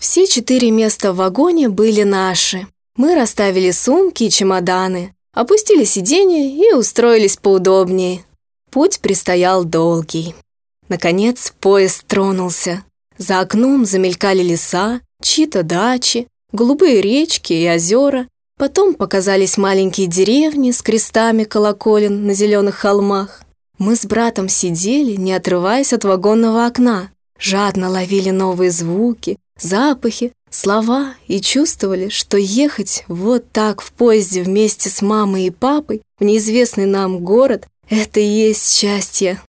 Все 4 места в вагоне были наши. Мы расставили сумки и чемоданы, опустили сиденья и устроились поудобнее. Путь предстоял долгий. Наконец поезд тронулся. За окном замелькали леса, чьи-то дачи, голубые речки и озера. Потом показались маленькие деревни с крестами колоколен на зеленых холмах. Мы с братом сидели, не отрываясь от вагонного окна, жадно ловили новые звуки, запахи, слова и чувствовали, что ехать вот так в поезде вместе с мамой и папой в неизвестный нам город — это и есть счастье.